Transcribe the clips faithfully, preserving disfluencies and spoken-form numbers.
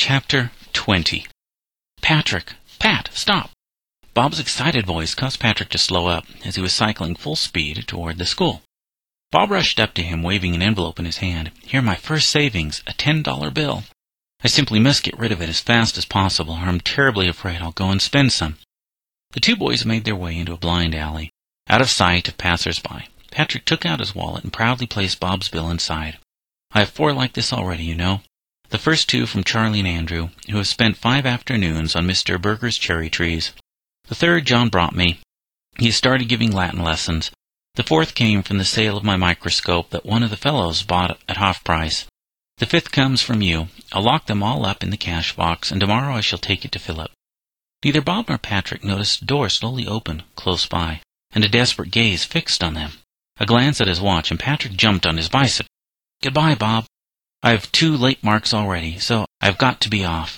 Chapter twenty. Patrick! Pat! Stop! Bob's excited voice caused Patrick to slow up as he was cycling full speed toward the school. Bob rushed up to him, waving an envelope in his hand. "Here are my first savings, a ten dollar bill. I simply must get rid of it as fast as possible, or I'm terribly afraid I'll go and spend some." The two boys made their way into a blind alley, out of sight of passers-by. Patrick took out his wallet and proudly placed Bob's bill inside. "I have four like this already, you know. The first two from Charlie and Andrew, who have spent five afternoons on Mister Berger's cherry trees. The third John brought me. He has started giving Latin lessons. The fourth came from the sale of my microscope that one of the fellows bought at half price. The fifth comes from you. I'll lock them all up in the cash box, and tomorrow I shall take it to Philip." Neither Bob nor Patrick noticed a door slowly open close by, and a desperate gaze fixed on them. A glance at his watch, and Patrick jumped on his bicycle. "Goodbye, Bob. I've two late marks already, so I've got to be off."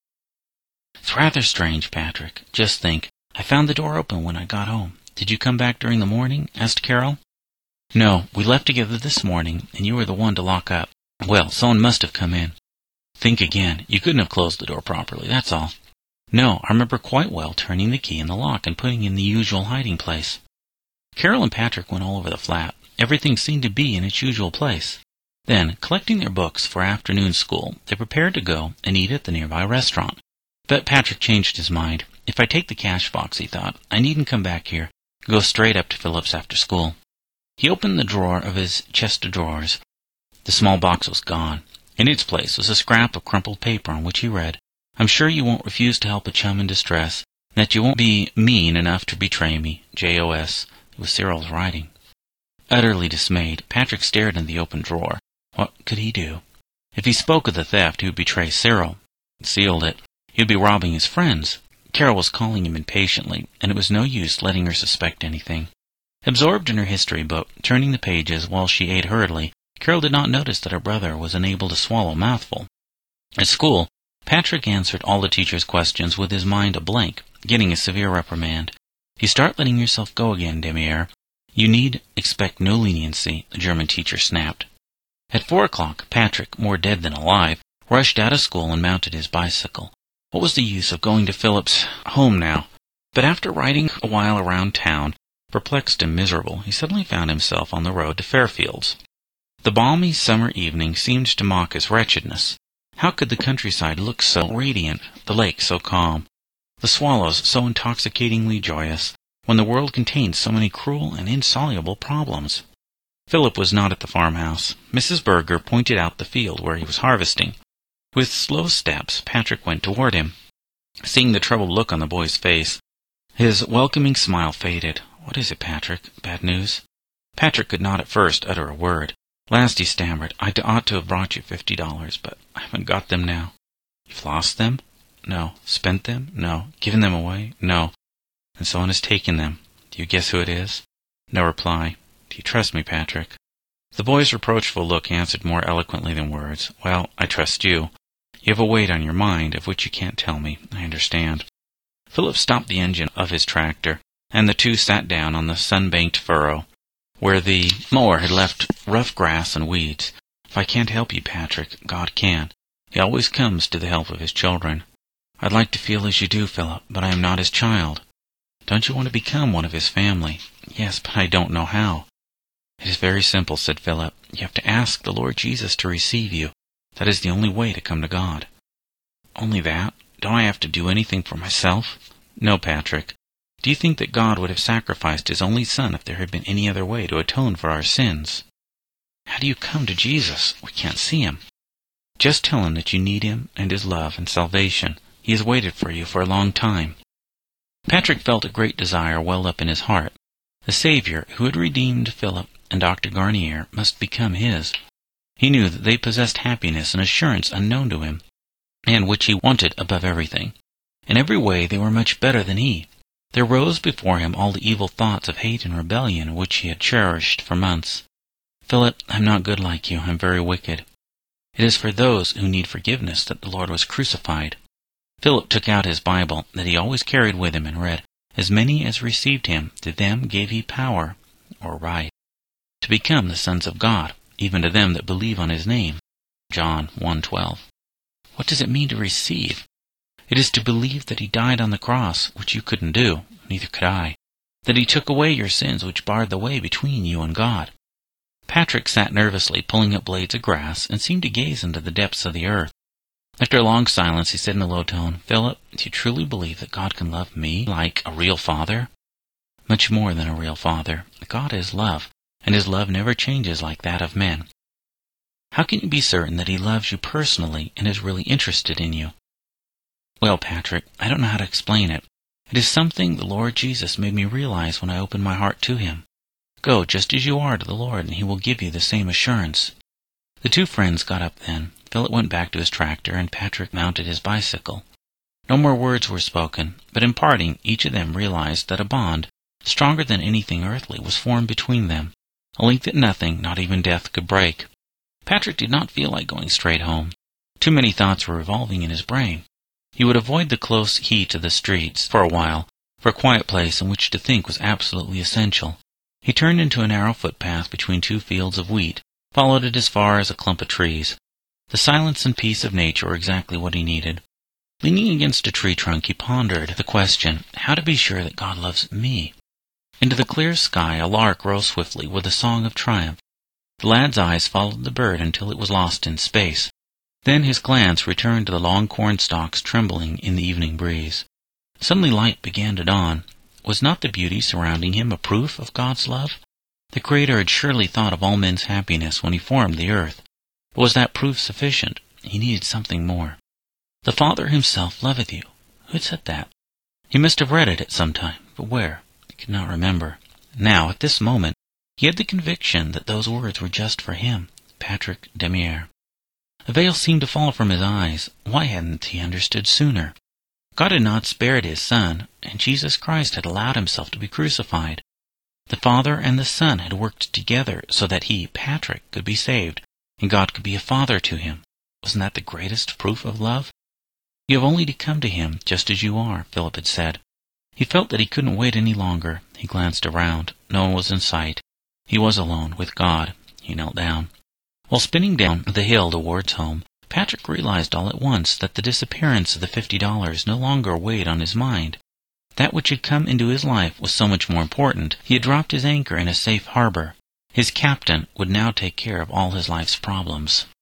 "It's rather strange, Patrick. Just think, I found the door open when I got home. Did you come back during the morning?" asked Carol. "No, we left together this morning, and you were the one to lock up. Well, someone must have come in." "Think again. You couldn't have closed the door properly, that's all." "No, I remember quite well turning the key in the lock and putting it in the usual hiding place." Carol and Patrick went all over the flat. Everything seemed to be in its usual place. Then, collecting their books for afternoon school, they prepared to go and eat at the nearby restaurant. But Patrick changed his mind. "If I take the cash box," he thought, "I needn't come back here. Go straight up to Philip's after school." He opened the drawer of his chest of drawers. The small box was gone. In its place was a scrap of crumpled paper on which he read, "I'm sure you won't refuse to help a chum in distress, and that you won't be mean enough to betray me. J O S It was Cyril's writing. Utterly dismayed, Patrick stared in the open drawer. What could he do? If he spoke of the theft, he would betray Cyril. Sealed it. He would be robbing his friends. Carol was calling him impatiently, and it was no use letting her suspect anything. Absorbed in her history book, turning the pages while she ate hurriedly, Carol did not notice that her brother was unable to swallow a mouthful. At school, Patrick answered all the teacher's questions with his mind a blank, getting a severe reprimand. "You start letting yourself go again, Demier. You need expect no leniency," the German teacher snapped. At four o'clock, Patrick, more dead than alive, rushed out of school and mounted his bicycle. What was the use of going to Philip's home now? But after riding a while around town, perplexed and miserable, he suddenly found himself on the road to Fairfields. The balmy summer evening seemed to mock his wretchedness. How could the countryside look so radiant, the lake so calm, the swallows so intoxicatingly joyous, when the world contained so many cruel and insoluble problems? Philip was not at the farmhouse. Missus Berger pointed out the field where he was harvesting. With slow steps, Patrick went toward him. Seeing the troubled look on the boy's face, his welcoming smile faded. "What is it, Patrick? Bad news?" Patrick could not at first utter a word. Last he stammered, "I ought to have brought you fifty dollars, but I haven't got them now." "You've lost them?" "No." "Spent them?" "No." "Given them away?" "No." "And someone has taken them. Do you guess who it is?" No reply. "Do you trust me, Patrick?" The boy's reproachful look answered more eloquently than words. "Well, I trust you. You have a weight on your mind of which you can't tell me. I understand." Philip stopped the engine of his tractor, and the two sat down on the sun-banked furrow, where the mower had left rough grass and weeds. "If I can't help you, Patrick, God can. He always comes to the help of his children. I'd like to feel as you do, Philip, but I am not his child." "Don't you want to become one of his family?" "Yes, but I don't know how." "It is very simple," said Philip. "You have to ask the Lord Jesus to receive you. That is the only way to come to God." "Only that? Don't I have to do anything for myself?" "No, Patrick. Do you think that God would have sacrificed His only Son if there had been any other way to atone for our sins?" "How do you come to Jesus? We can't see Him." "Just tell Him that you need Him and His love and salvation. He has waited for you for a long time." Patrick felt a great desire well up in his heart. The Savior who had redeemed Philip and Doctor Garnier must become his. He knew that they possessed happiness and assurance unknown to him, and which he wanted above everything. In every way they were much better than he. There rose before him all the evil thoughts of hate and rebellion which he had cherished for months. "Philip, I'm not good like you. I'm very wicked. It is for those who need forgiveness that the Lord was crucified." Philip took out his Bible that he always carried with him and read, "As many as received him, to them gave he power," or right, "to become the sons of God, even to them that believe on his name." John one twelve. What does it mean to receive? It is to believe that he died on the cross, which you couldn't do, neither could I, that he took away your sins which barred the way between you and God. Patrick sat nervously pulling up blades of grass and seemed to gaze into the depths of the earth. After a long silence, he said in a low tone, "Philip, do you truly believe that God can love me like a real father?" "Much more than a real father. God is love, and his love never changes like that of men." "How can you be certain that he loves you personally and is really interested in you?" "Well, Patrick, I don't know how to explain it. It is something the Lord Jesus made me realize when I opened my heart to him. Go just as you are to the Lord, and he will give you the same assurance." The two friends got up then. Philip went back to his tractor, and Patrick mounted his bicycle. No more words were spoken, but in parting, each of them realized that a bond, stronger than anything earthly, was formed between them, a link that nothing, not even death, could break. Patrick did not feel like going straight home. Too many thoughts were revolving in his brain. He would avoid the close heat of the streets for a while, for a quiet place in which to think was absolutely essential. He turned into a narrow footpath between two fields of wheat, followed it as far as a clump of trees. The silence and peace of nature were exactly what he needed. Leaning against a tree trunk, he pondered the question, how to be sure that God loves me? Into the clear sky a lark rose swiftly with a song of triumph. The lad's eyes followed the bird until it was lost in space. Then his glance returned to the long corn stalks trembling in the evening breeze. Suddenly light began to dawn. Was not the beauty surrounding him a proof of God's love? The Creator had surely thought of all men's happiness when he formed the earth. But was that proof sufficient? He needed something more. "The Father himself loveth you." Who had said that? He must have read it at some time, but where? He could not remember. Now, at this moment, he had the conviction that those words were just for him, Patrick Demier. A veil seemed to fall from his eyes. Why hadn't he understood sooner? God had not spared his Son, and Jesus Christ had allowed himself to be crucified. The Father and the Son had worked together so that he, Patrick, could be saved, and God could be a father to him. Wasn't that the greatest proof of love? "You have only to come to him just as you are," Philip had said. He felt that he couldn't wait any longer. He glanced around. No one was in sight. He was alone with God. He knelt down. While spinning down the hill towards home, Patrick realized all at once that the disappearance of the fifty dollars no longer weighed on his mind. That which had come into his life was so much more important. He had dropped his anchor in a safe harbor. His captain would now take care of all his life's problems.